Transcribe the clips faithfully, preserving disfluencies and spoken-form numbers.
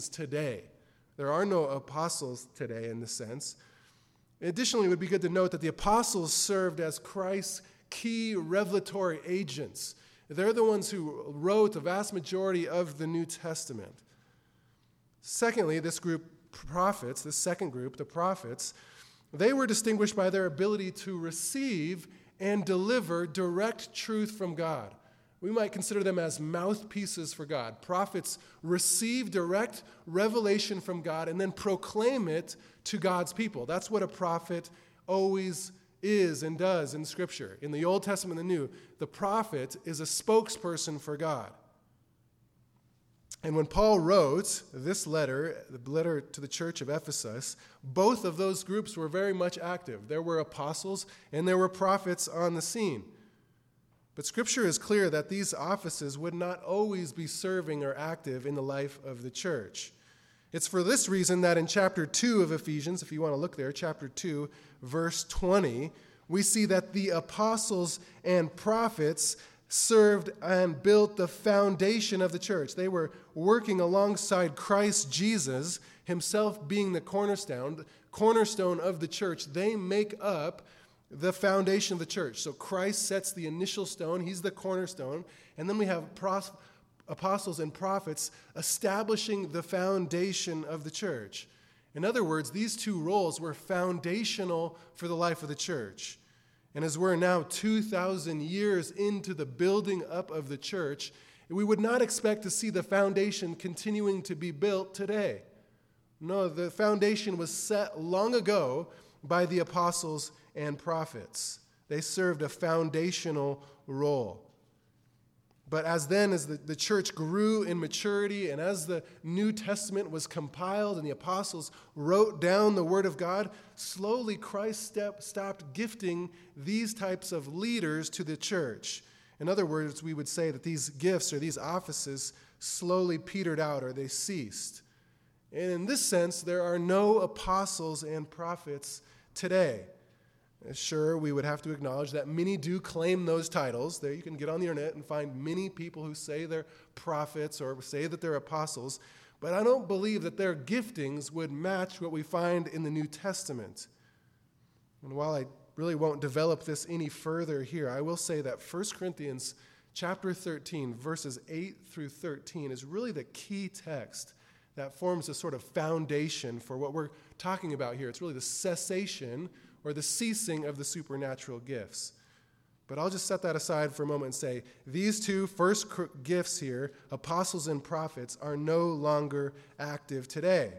today. There are no apostles today in this sense. Additionally, it would be good to note that the apostles served as Christ's key revelatory agents. They're the ones who wrote the vast majority of the New Testament. Secondly, this group, prophets, this second group, the prophets, they were distinguished by their ability to receive and deliver direct truth from God. We might consider them as mouthpieces for God. Prophets receive direct revelation from God and then proclaim it to God's people. That's what a prophet always is and does in Scripture. In the Old Testament and the New, the prophet is a spokesperson for God. And when Paul wrote this letter, the letter to the church of Ephesus, both of those groups were very much active. There were apostles and there were prophets on the scene. But Scripture is clear that these offices would not always be serving or active in the life of the church. It's for this reason that in chapter two of Ephesians, if you want to look there, chapter two, verse twenty, we see that the apostles and prophets served and built the foundation of the church. They were working alongside Christ Jesus, himself being the cornerstone, the cornerstone of the church. They make up the foundation of the church. So Christ sets the initial stone. He's the cornerstone. And then we have pros- apostles and prophets establishing the foundation of the church. In other words, these two roles were foundational for the life of the church. And as we're now two thousand years into the building up of the church, we would not expect to see the foundation continuing to be built today. No, the foundation was set long ago by the apostles and prophets. They served a foundational role. But as then, as the, the church grew in maturity, and as the New Testament was compiled and the apostles wrote down the Word of God, slowly Christ step, stopped gifting these types of leaders to the church. In other words, we would say that these gifts or these offices slowly petered out or they ceased. And in this sense, there are no apostles and prophets today. Sure, we would have to acknowledge that many do claim those titles. There you can get on the internet and find many people who say they're prophets or say that they're apostles, but I don't believe that their giftings would match what we find in the New Testament. And while I really won't develop this any further here, I will say that First Corinthians chapter thirteen, verses eight through thirteen is really the key text that forms a sort of foundation for what we're talking about here. It's really the cessation or the ceasing of the supernatural gifts. But I'll just set that aside for a moment and say, these two first gifts here, apostles and prophets, are no longer active today.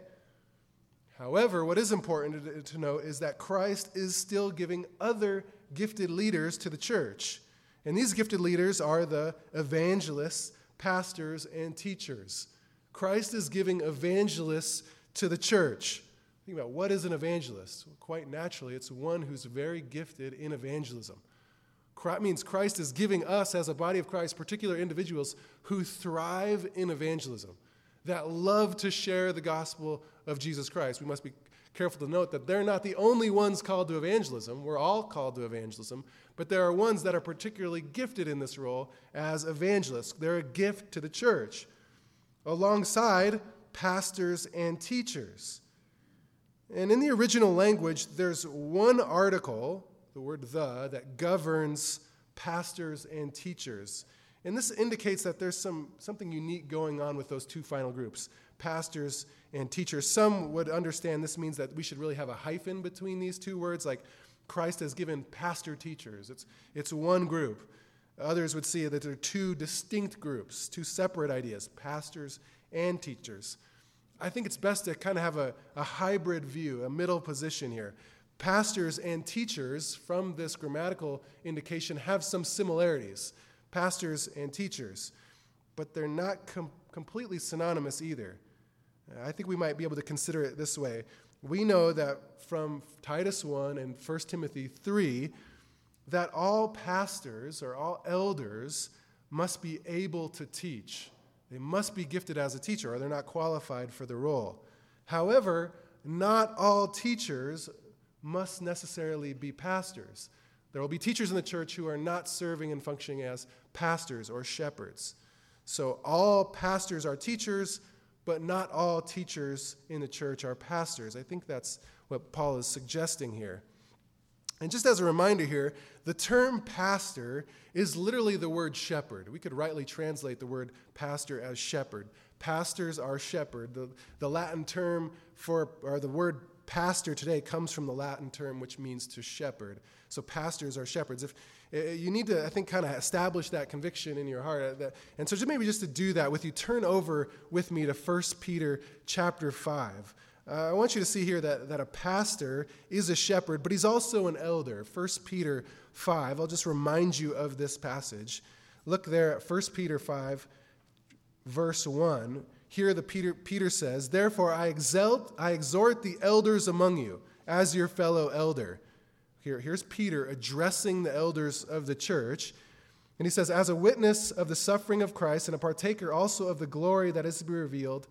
However, what is important to note is that Christ is still giving other gifted leaders to the church. And these gifted leaders are the evangelists, pastors, and teachers. Christ is giving evangelists to the church. Think about what is an evangelist? Well, quite naturally, it's one who's very gifted in evangelism. That means Christ is giving us, as a body of Christ, particular individuals who thrive in evangelism, that love to share the gospel of Jesus Christ. We must be careful to note that they're not the only ones called to evangelism. We're all called to evangelism, but there are ones that are particularly gifted in this role as evangelists. They're a gift to the church, alongside pastors and teachers. And in the original language, there's one article, the word the, that governs pastors and teachers. And this indicates that there's some something unique going on with those two final groups, pastors and teachers. Some would understand this means that we should really have a hyphen between these two words, like Christ has given pastor teachers. It's, it's one group. Others would see that there are two distinct groups, two separate ideas, pastors and teachers. I think it's best to kind of have a, a hybrid view, a middle position here. Pastors and teachers, from this grammatical indication, have some similarities. Pastors and teachers. But they're not com- completely synonymous either. I think we might be able to consider it this way. We know that from Titus one and First Timothy three, that all pastors or all elders must be able to teach. They must be gifted as a teacher, or they're not qualified for the role. However, not all teachers must necessarily be pastors. There will be teachers in the church who are not serving and functioning as pastors or shepherds. So all pastors are teachers, but not all teachers in the church are pastors. I think that's what Paul is suggesting here. And just as a reminder here, the term pastor is literally the word shepherd. We could rightly translate the word pastor as shepherd. Pastors are shepherd. The, the Latin term for, or the word pastor today comes from the Latin term which means to shepherd. So pastors are shepherds. If you need to, I think, kind of establish that conviction in your heart. And so just maybe just to do that with you, turn over with me to First Peter chapter five. Uh, I want you to see here that, that a pastor is a shepherd, but he's also an elder. First Peter five, I'll just remind you of this passage. Look there at First Peter five, verse one. Here the Peter, Peter says, "Therefore I exalt, I exhort the elders among you as your fellow elder." Here, here's Peter addressing the elders of the church. And he says, "As a witness of the suffering of Christ and a partaker also of the glory that is to be revealed,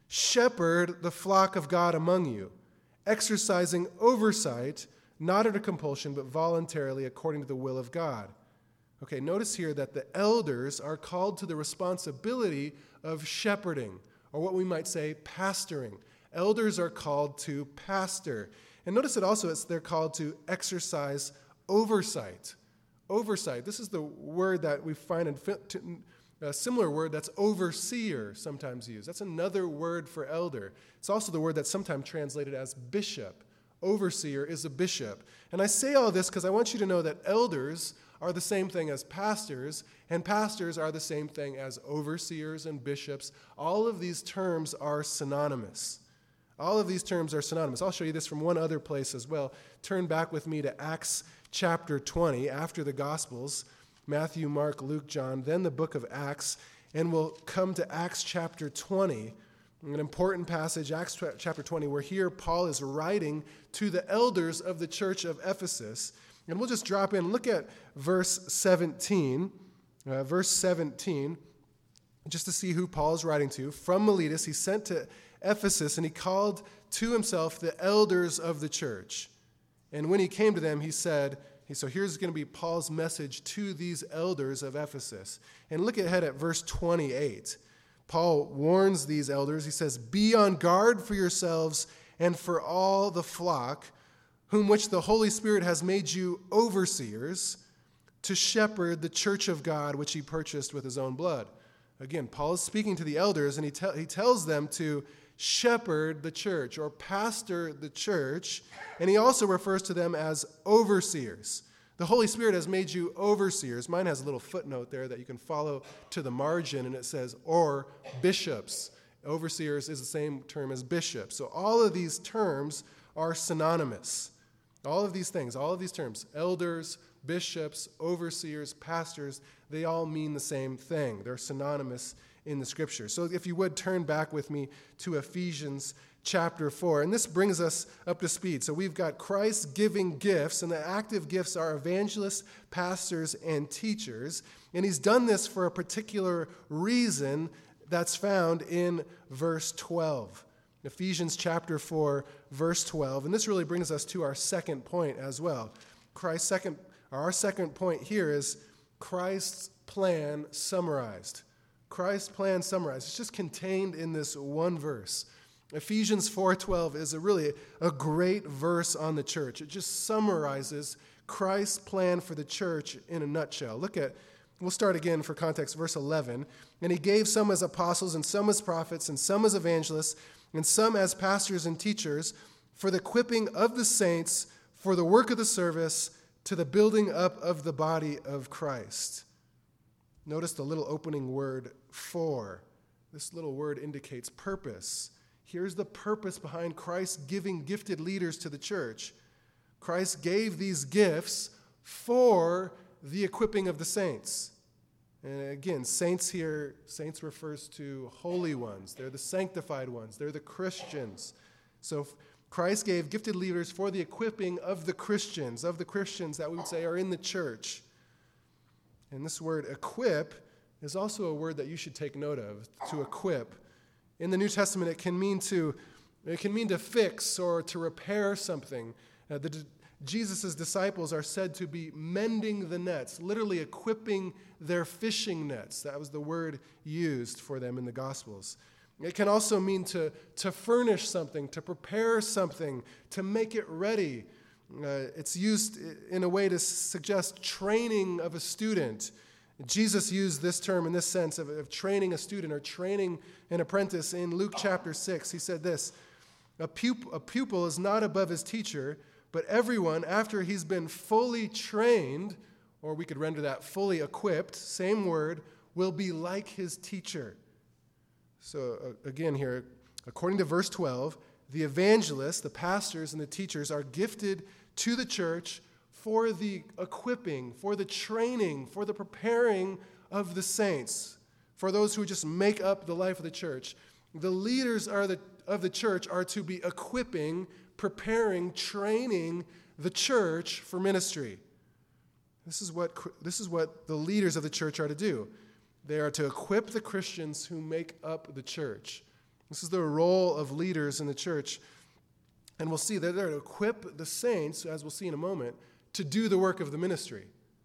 shepherd the flock of God among you, exercising oversight, not under compulsion, but voluntarily according to the will of God." Okay, notice here that the elders are called to the responsibility of shepherding, or what we might say, pastoring. Elders are called to pastor. And notice that also it's, they're called to exercise oversight. Oversight. This is the word that we find in a similar word that's overseer sometimes used. That's another word for elder. It's also the word that's sometimes translated as bishop. Overseer is a bishop. And I say all this because I want you to know that elders are the same thing as pastors, and pastors are the same thing as overseers and bishops. All of these terms are synonymous. All of these terms are synonymous. I'll show you this from one other place as well. Turn back with me to Acts chapter twenty, after the Gospels, Matthew, Mark, Luke, John, then the book of Acts, and we'll come to Acts chapter twenty, an important passage, Acts chapter twenty, where here Paul is writing to the elders of the church of Ephesus. And we'll just drop in. Look at verse seventeen. Uh, verse seventeen, just to see who Paul is writing to. From Miletus, he sent to Ephesus, and he called to himself the elders of the church. And when he came to them, he said, so here's going to be Paul's message to these elders of Ephesus. And look ahead at verse twenty-eight. Paul warns these elders. He says, "Be on guard for yourselves and for all the flock, whom which the Holy Spirit has made you overseers, to shepherd the church of God, which he purchased with his own blood." Again, Paul is speaking to the elders, and he, te- he tells them to shepherd the church or pastor the church, and he also refers to them as overseers. The Holy Spirit has made you overseers. Mine has a little footnote there that you can follow to the margin, and it says, or bishops. Overseers is the same term as bishops. So all of these terms are synonymous. All of these things, all of these terms, elders, bishops, overseers, pastors, they all mean the same thing. They're synonymous in the Scripture. So if you would turn back with me to Ephesians chapter four, and this brings us up to speed. So we've got Christ giving gifts, and the active gifts are evangelists, pastors, and teachers. And he's done this for a particular reason that's found in verse twelve. Ephesians chapter four, verse twelve. And this really brings us to our second point as well. Christ's second, or our second point here is Christ's plan summarized. Christ's plan summarized. It's just contained in this one verse. Ephesians four twelve is a really a great verse on the church. It just summarizes Christ's plan for the church in a nutshell. Look at, we'll start again for context, verse eleven. "And he gave some as apostles, and some as prophets, and some as evangelists, and some as pastors and teachers, for the equipping of the saints, for the work of the service, to the building up of the body of Christ." Notice the little opening word, for. This little word indicates purpose. Here's the purpose behind Christ giving gifted leaders to the church. Christ gave these gifts for the equipping of the saints. And again, saints here, saints refers to holy ones. They're the sanctified ones. They're the Christians. So Christ gave gifted leaders for the equipping of the Christians, of the Christians that we would say are in the church. And this word equip is also a word that you should take note of, to equip. In the New Testament, it can mean to, it can mean to fix or to repair something. Uh, the, Jesus' disciples are said to be mending the nets, literally equipping their fishing nets. That was the word used for them in the Gospels. It can also mean to, to furnish something, to prepare something, to make it ready. Uh, it's used in a way to suggest training of a student. Jesus used this term in this sense of, of training a student or training an apprentice in Luke chapter six. He said this, a pupil, a pupil is not above his teacher, but everyone, after he's been fully trained, or we could render that fully equipped, same word, will be like his teacher. So uh, again here, according to verse twelve, the evangelists, the pastors, and the teachers are gifted to the church for the equipping, for the training, for the preparing of the saints, for those who just make up the life of the church. The leaders are the, of the church are to be equipping, preparing, training the church for ministry. This is what, this is what the leaders of the church are to do. They are to equip the Christians who make up the church. This is the role of leaders in the church. And we'll see that they're to equip the saints, as we'll see in a moment, to do the work of the ministry.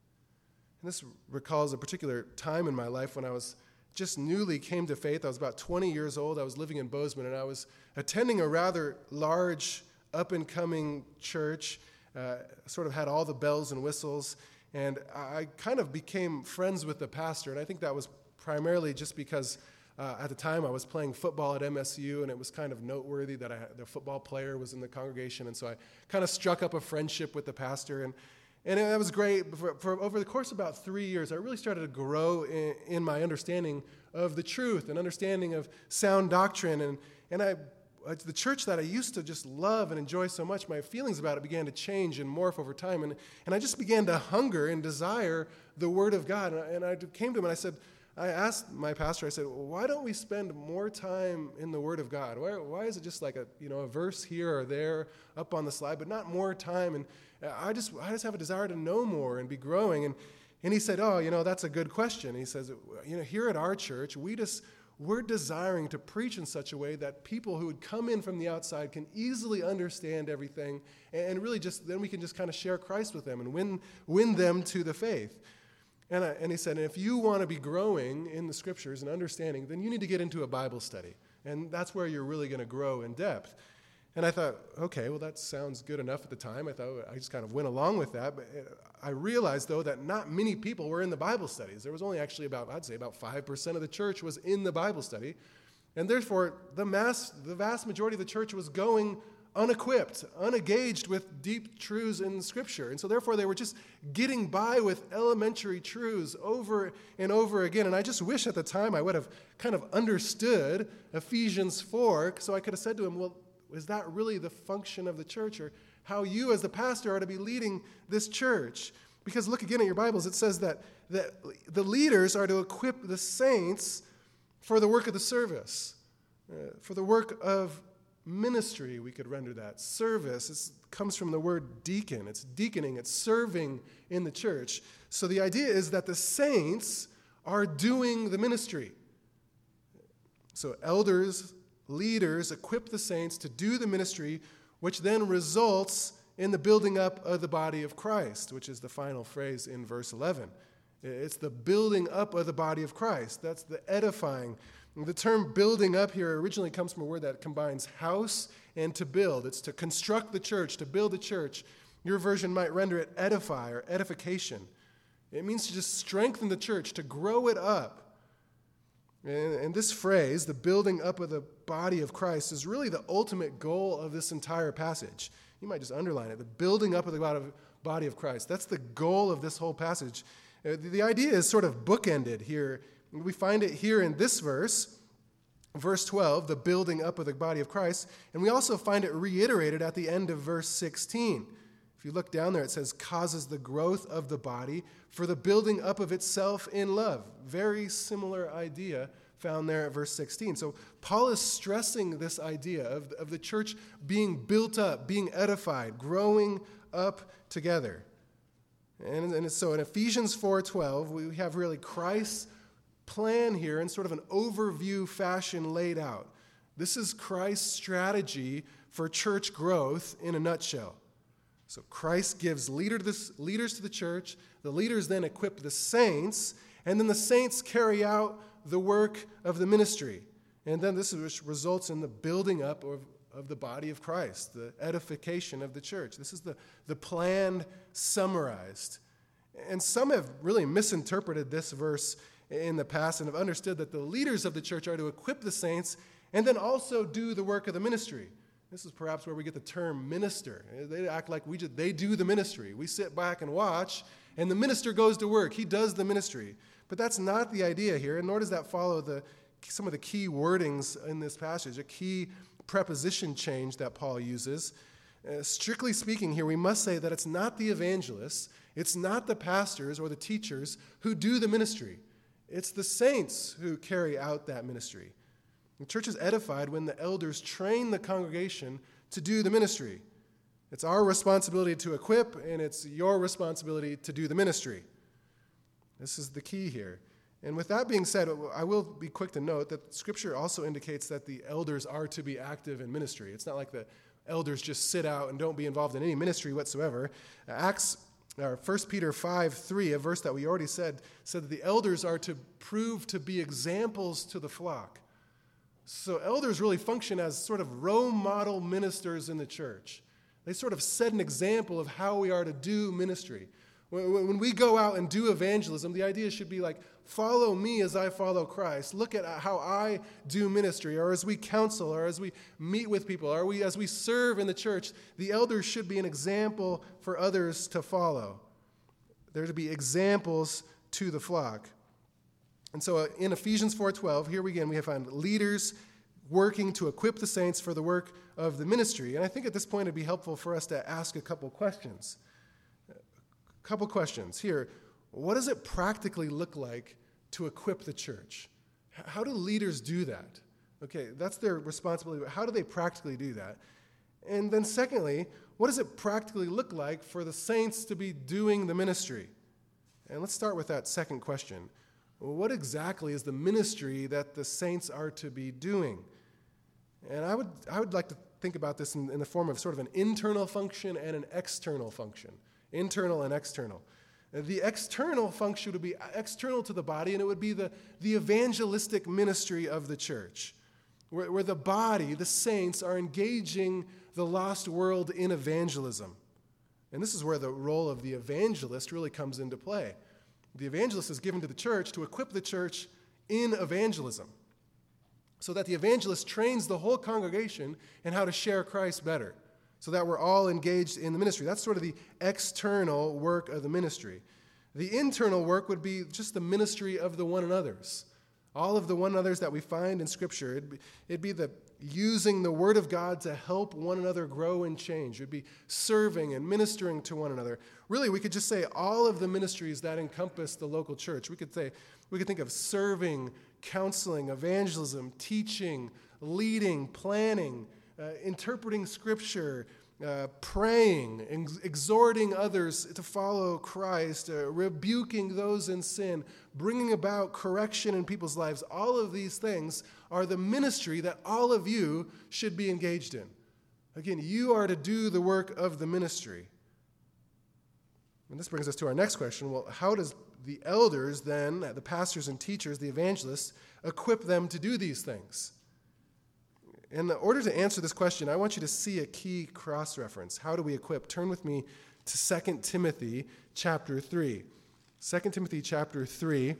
And this recalls a particular time in my life when I was just newly came to faith. I was about twenty years old. I was living in Bozeman, and I was attending a rather large, up-and-coming church. Uh, sort of had all the bells and whistles. And I kind of became friends with the pastor, and I think that was primarily just because uh, at the time I was playing football at M S U, and it was kind of noteworthy that I, the football player was in the congregation, and so I kind of struck up a friendship with the pastor, and and it was great. For, for over the course of about three years, I really started to grow in, in my understanding of the truth and understanding of sound doctrine, and and I. The church that I used to just love and enjoy so much, my feelings about it began to change and morph over time. And, and I just began to hunger and desire the Word of God. And I, and I came to him and I said, I asked my pastor, I said, well, why don't we spend more time in the Word of God? Why, why is it just like a, you know, a verse here or there up on the slide, but not more time? And I just, I just have a desire to know more and be growing. And, and he said, oh, you know, that's a good question. He says, you know, here at our church, we just... we're desiring to preach in such a way that people who would come in from the outside can easily understand everything, and really just then we can just kind of share Christ with them and win win them to the faith. And, I, and he said, if you want to be growing in the Scriptures and understanding, then you need to get into a Bible study, and that's where you're really going to grow in depth. And I thought, okay, well, that sounds good enough at the time. I thought I just kind of went along with that. But I realized, though, that not many people were in the Bible studies. There was only actually about, I'd say, about five percent of the church was in the Bible study. And therefore, the mass, the vast majority of the church was going unequipped, unengaged with deep truths in Scripture. And so therefore, they were just getting by with elementary truths over and over again. And I just wish at the time I would have kind of understood Ephesians four, so I could have said to him, well, is that really the function of the church, or how you as the pastor are to be leading this church? Because look again at your Bibles. It says that, that the leaders are to equip the saints for the work of the service, uh, for the work of ministry, we could render that. Service it comes from the word deacon. It's deaconing. It's serving in the church. So the idea is that the saints are doing the ministry. So elders, leaders equip the saints to do the ministry, which then results in the building up of the body of Christ, which is the final phrase in verse eleven. It's the building up of the body of Christ. That's the edifying. The term building up here originally comes from a word that combines house and to build. It's to construct the church, to build the church. Your version might render it edify or edification. It means to just strengthen the church, to grow it up. And, and this phrase, the building up of the body of Christ, is really the ultimate goal of this entire passage. You might just underline it, the building up of the body of Christ. That's the goal of this whole passage. Uh, the, the idea is sort of bookended here. We find it here in this verse, verse twelve, the building up of the body of Christ, and we also find it reiterated at the end of verse sixteen. If you look down there, it says, causes the growth of the body for the building up of itself in love. Very similar idea found there at verse sixteen. So Paul is stressing this idea of, of the church being built up, being edified, growing up together. And, and so in Ephesians four twelve, we have really Christ's plan here in sort of an overview fashion laid out. This is Christ's strategy for church growth in a nutshell. So Christ gives leader to this, leaders to the church. The leaders then equip the saints, and then the saints carry out the work of the ministry. And then this is, results in the building up of, of the body of Christ, the edification of the church. This is the, the plan summarized. And some have really misinterpreted this verse in the past and have understood that the leaders of the church are to equip the saints and then also do the work of the ministry. This is perhaps where we get the term minister. They act like we just, they do the ministry. We sit back and watch, and the minister goes to work. He does the ministry. But that's not the idea here, and nor does that follow the, some of the key wordings in this passage, a key preposition change that Paul uses. Uh, strictly speaking here, we must say that it's not the evangelists, it's not the pastors or the teachers who do the ministry. It's the saints who carry out that ministry. The church is edified when the elders train the congregation to do the ministry. It's our responsibility to equip, and it's your responsibility to do the ministry. This is the key here. And with that being said, I will be quick to note that Scripture also indicates that the elders are to be active in ministry. It's not like the elders just sit out and don't be involved in any ministry whatsoever. Acts, or First Peter five three, a verse that we already said, said that the elders are to prove to be examples to the flock. So elders really function as sort of role model ministers in the church. They sort of set an example of how we are to do ministry. When we go out and do evangelism, the idea should be like, follow me as I follow Christ. Look at how I do ministry, or as we counsel, or as we meet with people, or we, as we serve in the church. The elders should be an example for others to follow. They're to be examples to the flock. And so uh, in Ephesians four twelve, here again we find leaders working to equip the saints for the work of the ministry. And I think at this point it'd be helpful for us to ask a couple questions. A couple questions. Here, what does it practically look like to equip the church? How do leaders do that? Okay, that's their responsibility, but how do they practically do that? And then secondly, what does it practically look like for the saints to be doing the ministry? And let's start with that second question. What exactly is the ministry that the saints are to be doing? And I would I would like to think about this in, in the form of sort of an internal function and an external function. Internal and external. The external function would be external to the body, and it would be the, the evangelistic ministry of the church, where, where the body, the saints, are engaging the lost world in evangelism. And this is where the role of the evangelist really comes into play. The evangelist is given to the church to equip the church in evangelism, so that the evangelist trains the whole congregation in how to share Christ better, so that we're all engaged in the ministry. That's sort of the external work of the ministry. The internal work would be just the ministry of the one another's. All of the one another's that we find in Scripture. It'd be, it'd be the using the Word of God to help one another grow and change. It'd be serving and ministering to one another. Really, we could just say all of the ministries that encompass the local church. We could say, we could think of serving, counseling, evangelism, teaching, leading, planning, Uh, interpreting Scripture, uh, praying, ex- exhorting others to follow Christ, uh, rebuking those in sin, bringing about correction in people's lives. All of these things are the ministry that all of you should be engaged in. Again, you are to do the work of the ministry. And this brings us to our next question. Well, how does the elders then, the pastors and teachers, the evangelists, equip them to do these things? In order to answer this question, I want you to see a key cross-reference. How do we equip? Turn with me to Second Timothy chapter three. Second Timothy chapter three,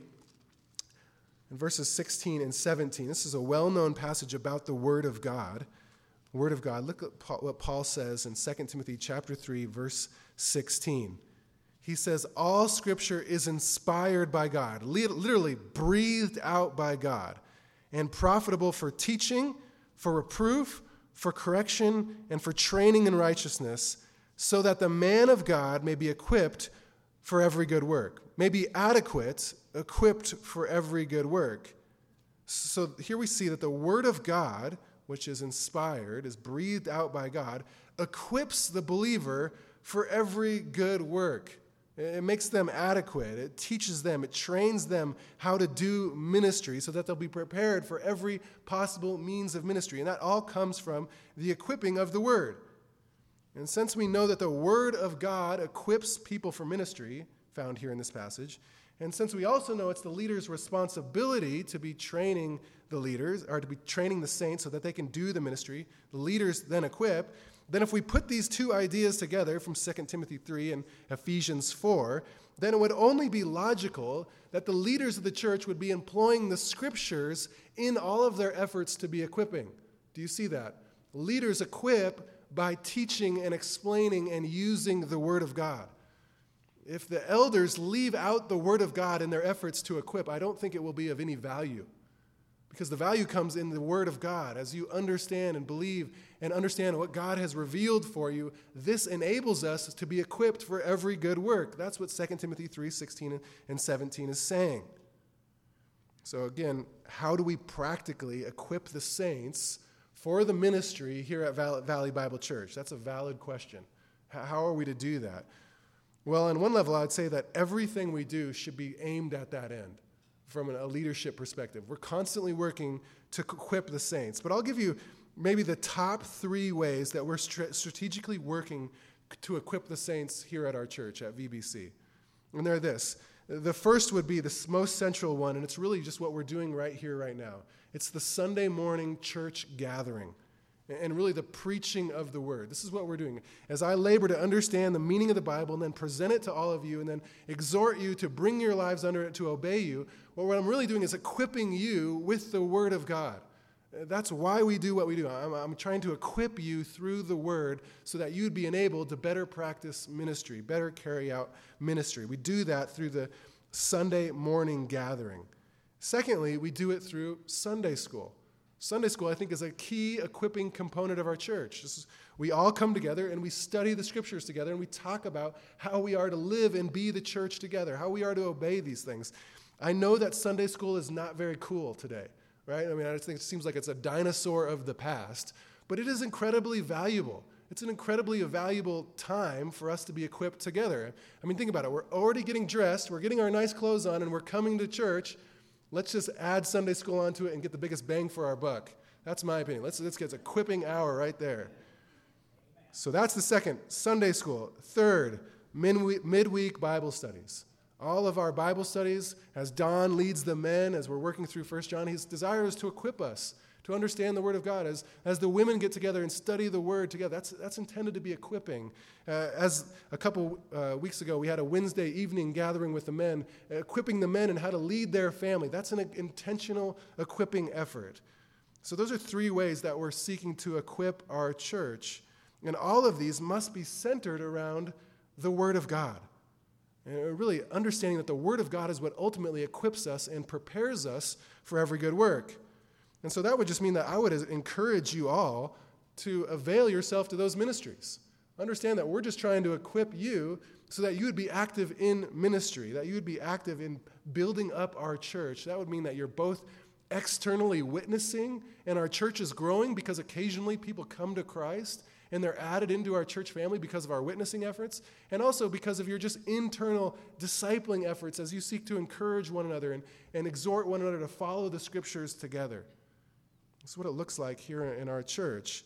and verses sixteen and seventeen. This is a well-known passage about the Word of God. Word of God. Look at what Paul says in Second Timothy chapter three, verse sixteen. He says, all Scripture is inspired by God, literally breathed out by God, and profitable for teaching, for reproof, for correction, and for training in righteousness, so that the man of God may be equipped for every good work, may be adequate, equipped for every good work. So here we see that the Word of God, which is inspired, is breathed out by God, equips the believer for every good work. It makes them adequate. It teaches them. It trains them how to do ministry so that they'll be prepared for every possible means of ministry. And that all comes from the equipping of the Word. And since we know that the Word of God equips people for ministry, found here in this passage, And since we also know it's the leader's responsibility to be training the leaders, or to be training the saints so that they can do the ministry, the leaders then equip, then if we put these two ideas together from Second Timothy three and Ephesians four, then it would only be logical that the leaders of the church would be employing the scriptures in all of their efforts to be equipping. Do you see that? Leaders equip by teaching and explaining and using the Word of God. If the elders leave out the Word of God in their efforts to equip, I don't think it will be of any value. Because the value comes in the Word of God. As you understand and believe and understand what God has revealed for you, this enables us to be equipped for every good work. That's what Second Timothy three sixteen and seventeen is saying. So again, how do we practically equip the saints for the ministry here at Valley Bible Church? That's a valid question. How are we to do that? Well, on one level, I would say that everything we do should be aimed at that end from a leadership perspective. We're constantly working to equip the saints. But I'll give you maybe the top three ways that we're strategically working to equip the saints here at our church, at V B C. And they're this. The first would be the most central one, and it's really just what we're doing right here, right now. It's the Sunday morning church gathering, and really the preaching of the word. This is what we're doing. As I labor to understand the meaning of the Bible and then present it to all of you and then exhort you to bring your lives under it to obey you, well, what I'm really doing is equipping you with the word of God. That's why we do what we do. I'm, I'm trying to equip you through the word so that you'd be enabled to better practice ministry, better carry out ministry. We do that through the Sunday morning gathering. Secondly, we do it through Sunday school. Sunday school, I think, is a key equipping component of our church. This is, we all come together and we study the scriptures together and we talk about how we are to live and be the church together, how we are to obey these things. I know that Sunday school is not very cool today, right? I mean, I just think it seems like it's a dinosaur of the past, but it is incredibly valuable. It's an incredibly valuable time for us to be equipped together. I mean, think about it. We're already getting dressed, we're getting our nice clothes on, and we're coming to church. Let's just add Sunday school onto it and get the biggest bang for our buck. That's my opinion. Let's, let's get an equipping hour right there. So that's the second, Sunday school. Third, midweek Bible studies. All of our Bible studies, as Don leads the men, as we're working through First John, his desire is to equip us, to understand the Word of God. As, as the women get together and study the Word together, that's, that's intended to be equipping. Uh, as a couple uh, weeks ago, we had a Wednesday evening gathering with the men, equipping the men in how to lead their family. That's an intentional equipping effort. So those are three ways that we're seeking to equip our church. And all of these must be centered around the Word of God. And really understanding that the Word of God is what ultimately equips us and prepares us for every good work. And so that would just mean that I would encourage you all to avail yourself to those ministries. Understand that we're just trying to equip you so that you would be active in ministry, that you would be active in building up our church. That would mean that you're both externally witnessing and our church is growing because occasionally people come to Christ and they're added into our church family because of our witnessing efforts, and also because of your just internal discipling efforts as you seek to encourage one another and, and exhort one another to follow the scriptures together. That's what it looks like here in our church.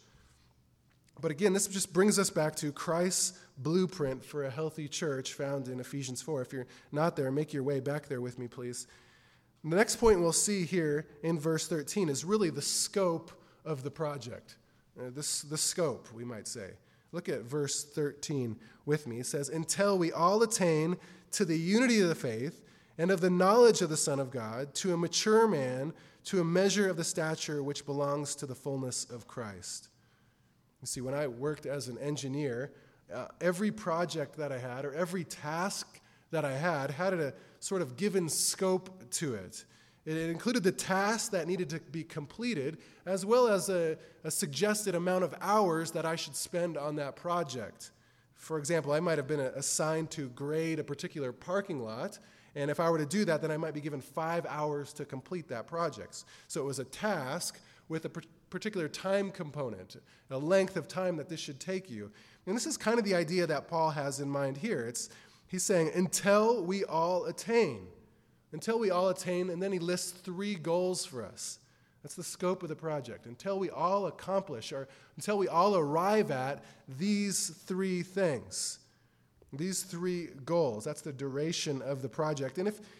But again, this just brings us back to Christ's blueprint for a healthy church found in Ephesians four. If you're not there, make your way back there with me, please. The next point we'll see here in verse thirteen is really the scope of the project. Uh, this, the scope, we might say. Look at verse thirteen with me. It says, until we all attain to the unity of the faith and of the knowledge of the Son of God, to a mature man, to a measure of the stature which belongs to the fullness of Christ. You see, when I worked as an engineer, uh, every project that I had or every task that I had had a sort of given scope to it. It included the tasks that needed to be completed, as well as a, a suggested amount of hours that I should spend on that project. For example, I might have been assigned to grade a particular parking lot, and if I were to do that, then I might be given five hours to complete that project. So it was a task with a particular time component, a length of time that this should take you. And this is kind of the idea that Paul has in mind here. It's, he's saying, until we all attain. Until we all attain, and then he lists three goals for us. That's the scope of the project. Until we all accomplish, or until we all arrive at these three things. These three goals. That's the duration of the project. And if,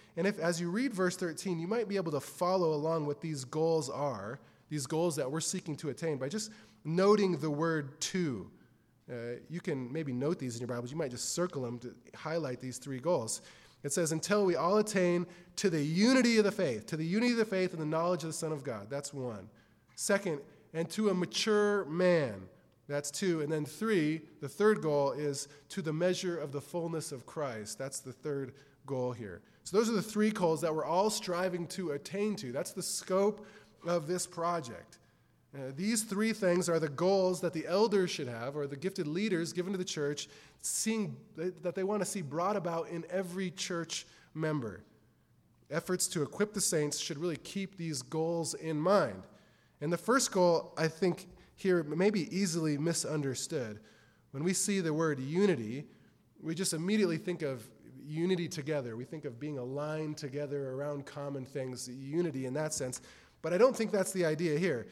And if, as you read verse thirteen, you might be able to follow along what these goals are, these goals that we're seeking to attain, by just noting the word to. Uh, you can maybe note these in your Bibles. You might just circle them to highlight these three goals. It says, until we all attain to the unity of the faith, to the unity of the faith and the knowledge of the Son of God. That's one. Second, and to a mature man. That's two. And then three, the third goal is to the measure of the fullness of Christ. That's the third goal here. So those are the three goals that we're all striving to attain to. That's the scope of this project. Uh, these three things are the goals that the elders should have, or the gifted leaders given to the church, seeing that they want to see brought about in every church member. Efforts to equip the saints should really keep these goals in mind. And the first goal, I think, here may be easily misunderstood. When we see the word unity, we just immediately think of unity together. We think of being aligned together around common things, unity in that sense. But I don't think that's the idea here.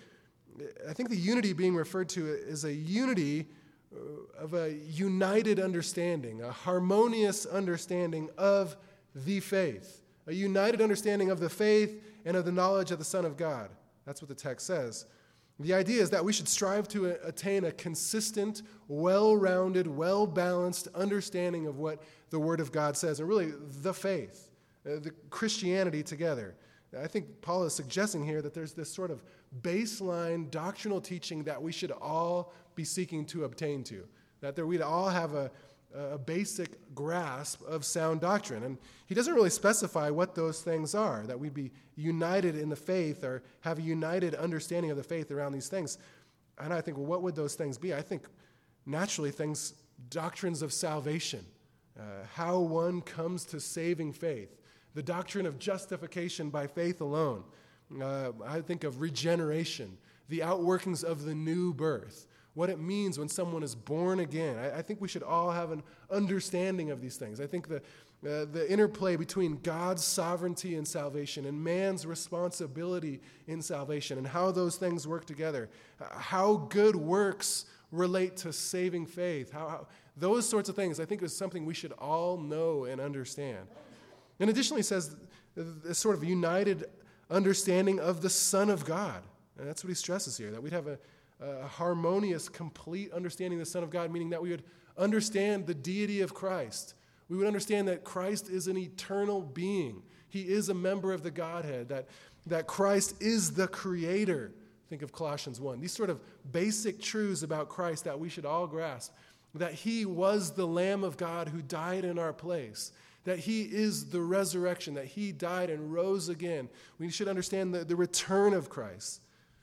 I think the unity being referred to is a unity of a united understanding, a harmonious understanding of the faith, a united understanding of the faith and of the knowledge of the Son of God. That's what the text says. The idea is that we should strive to attain a consistent, well-rounded, well-balanced understanding of what the Word of God says, and really the faith, the Christianity together. I think Paul is suggesting here that there's this sort of baseline doctrinal teaching that we should all be seeking to obtain to, that there we'd all have a, a basic grasp of sound doctrine. And he doesn't really specify what those things are, that we'd be united in the faith or have a united understanding of the faith around these things. And I think, well, what would those things be? I think naturally things, doctrines of salvation, uh, how one comes to saving faith, the doctrine of justification by faith alone. Uh, I think of regeneration, the outworkings of the new birth, what it means when someone is born again. I, I think we should all have an understanding of these things. I think the, uh, the interplay between God's sovereignty in salvation and man's responsibility in salvation and how those things work together, uh, how good works relate to saving faith, how, how those sorts of things I think is something we should all know and understand. And additionally, he says a sort of united understanding of the Son of God. And that's what he stresses here, that we'd have a, a harmonious, complete understanding of the Son of God, meaning that we would understand the deity of Christ. We would understand that Christ is an eternal being. He is a member of the Godhead, that, that Christ is the Creator. Think of Colossians one. These sort of basic truths about Christ that we should all grasp, that he was the Lamb of God who died in our place, that he is the resurrection, that he died and rose again. We should understand the, the return of Christ.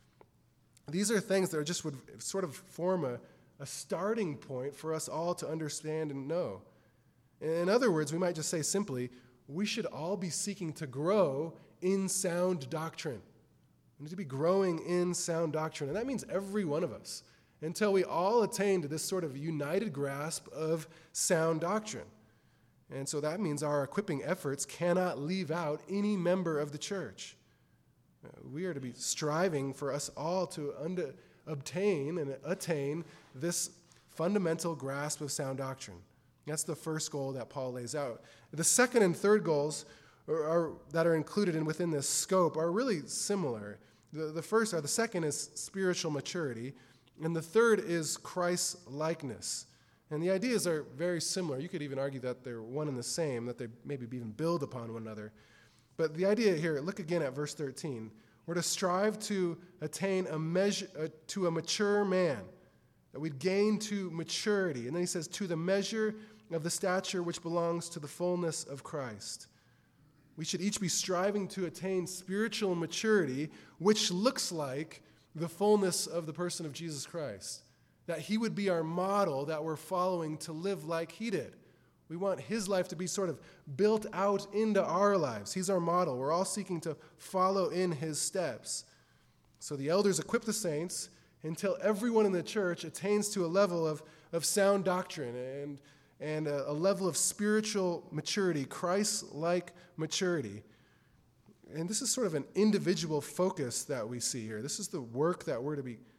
These are things that are just would sort of form a, a starting point for us all to understand and know. In other words, we might just say simply, we should all be seeking to grow in sound doctrine. We need to be growing in sound doctrine, and that means every one of us, until we all attain to this sort of united grasp of sound doctrine. And so that means our equipping efforts cannot leave out any member of the church. Uh, we are to be striving for us all to under, obtain and attain this fundamental grasp of sound doctrine. That's the first goal that Paul lays out. The second and third goals are, are, that are included in within this scope are really similar. The, the first, or the second is spiritual maturity, and the third is Christ's likeness. And the ideas are very similar. You could even argue that they're one and the same, that they maybe even build upon one another. But the idea here, look again at verse thirteen. We're to strive to attain a measure, uh, to a mature man, that we'd gain to maturity. And then he says, to the measure of the stature which belongs to the fullness of Christ. We should each be striving to attain spiritual maturity, which looks like the fullness of the person of Jesus Christ. That he would be our model that we're following to live like he did. We want his life to be sort of built out into our lives. He's our model. We're all seeking to follow in his steps. So the elders equip the saints until everyone in the church attains to a level of, of sound doctrine and, and a, a level of spiritual maturity, Christ-like maturity. And this is sort of an individual focus that we see here. This is the work that we're to be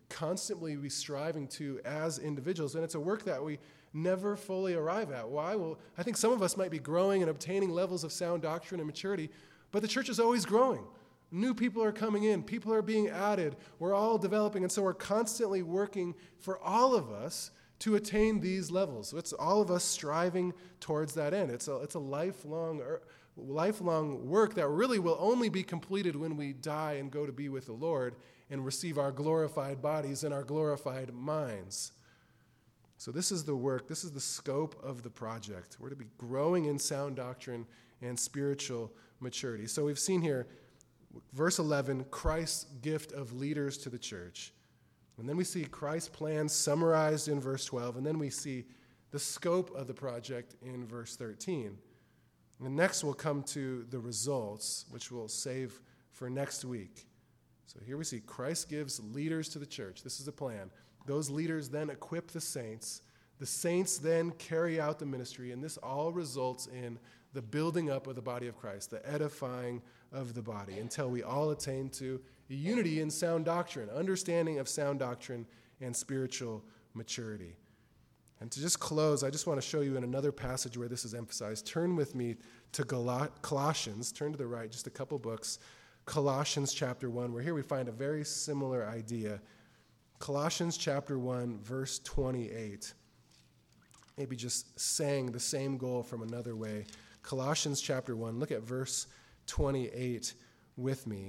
constantly be striving to as individuals. And it's a work that we never fully arrive at. Why? Well, I think some of us might be growing and obtaining levels of sound doctrine and maturity, but the church is always growing. New people are coming in. People are being added. We're all developing. And so we're constantly working for all of us to attain these levels. It's all of us striving towards that end. It's a, it's a lifelong, lifelong work that really will only be completed when we die and go to be with the Lord and receive our glorified bodies and our glorified minds. So this is the work, this is the scope of the project. We're to be growing in sound doctrine and spiritual maturity. So we've seen here, verse eleven, Christ's gift of leaders to the church. And then we see Christ's plan summarized in verse twelve, and then we see the scope of the project in verse thirteen. And next we'll come to the results, which we'll save for next week. So here we see Christ gives leaders to the church. This is the plan. Those leaders then equip the saints. The saints then carry out the ministry, and this all results in the building up of the body of Christ, the edifying of the body, until we all attain to unity in sound doctrine, understanding of sound doctrine and spiritual maturity. And to just close, I just want to show you in another passage where this is emphasized. Turn with me to Colossians. Turn to the right, just a couple books. Colossians chapter one, where here we find a very similar idea. Colossians chapter one, verse twenty-eight. Maybe just saying the same goal from another way. Colossians chapter one, look at verse twenty-eight with me.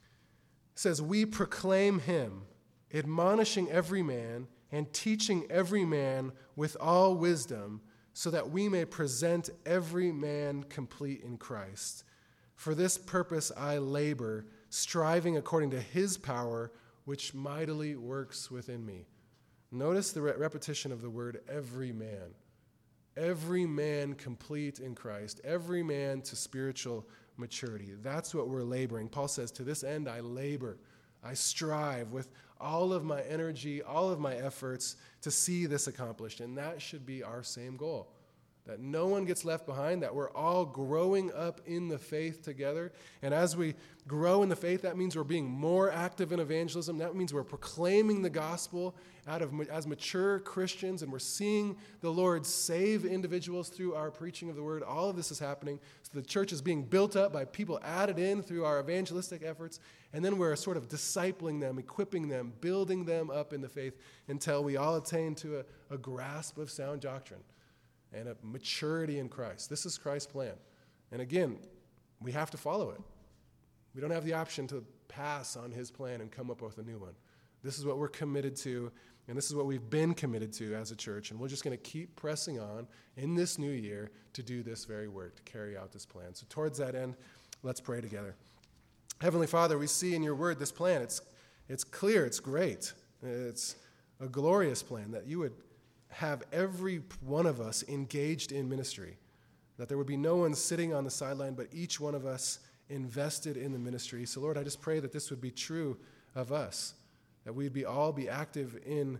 It says, "We proclaim him, admonishing every man and teaching every man with all wisdom, so that we may present every man complete in Christ. For this purpose I labor, striving according to his power, which mightily works within me." Notice the re- repetition of the word every man. Every man complete in Christ. Every man to spiritual maturity. That's what we're laboring. Paul says, to this end I labor. I strive with all of my energy, all of my efforts to see this accomplished. And that should be our same goal. That no one gets left behind, that we're all growing up in the faith together. And as we grow in the faith, that means we're being more active in evangelism. That means we're proclaiming the gospel out of as mature Christians, and we're seeing the Lord save individuals through our preaching of the word. All of this is happening. So the church is being built up by people added in through our evangelistic efforts. And then we're sort of discipling them, equipping them, building them up in the faith until we all attain to a, a grasp of sound doctrine and a maturity in Christ. This is Christ's plan. And again, we have to follow it. We don't have the option to pass on his plan and come up with a new one. This is what we're committed to, and this is what we've been committed to as a church, and we're just going to keep pressing on in this new year to do this very work, to carry out this plan. So towards that end, let's pray together. Heavenly Father, we see in your word this plan. It's, it's clear, it's great. It's a glorious plan that you would have every one of us engaged in ministry, that there would be no one sitting on the sideline, but each one of us invested in the ministry. So Lord, I just pray that this would be true of us, that we'd be all be active in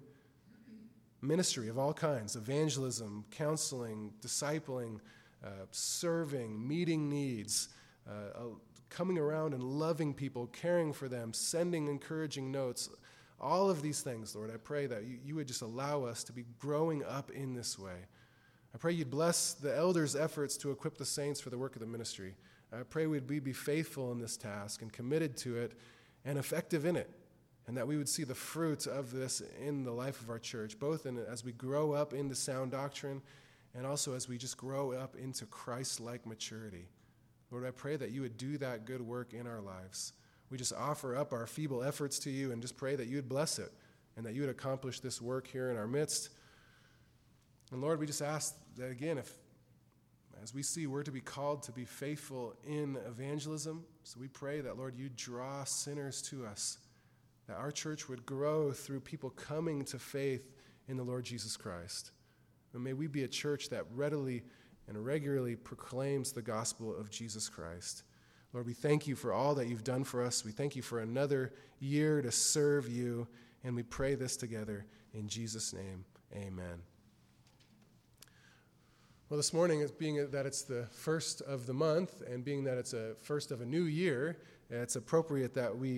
ministry of all kinds, evangelism, counseling, discipling, uh, serving, meeting needs, uh, uh, coming around and loving people, caring for them, sending encouraging notes. All of these things, Lord, I pray that you, you would just allow us to be growing up in this way. I pray you'd bless the elders' efforts to equip the saints for the work of the ministry. I pray we'd be, be faithful in this task and committed to it and effective in it, and that we would see the fruit of this in the life of our church, both in, as we grow up into sound doctrine and also as we just grow up into Christ-like maturity. Lord, I pray that you would do that good work in our lives. We just offer up our feeble efforts to you and just pray that you would bless it and that you would accomplish this work here in our midst. And Lord, we just ask that again, if as we see we're to be called to be faithful in evangelism, so we pray that, Lord, you draw sinners to us, that our church would grow through people coming to faith in the Lord Jesus Christ. And may we be a church that readily and regularly proclaims the gospel of Jesus Christ. Lord, we thank you for all that you've done for us. We thank you for another year to serve you, and we pray this together in Jesus' name. Amen. Well, this morning, being that it's the first of the month and being that it's a first of a new year, it's appropriate that we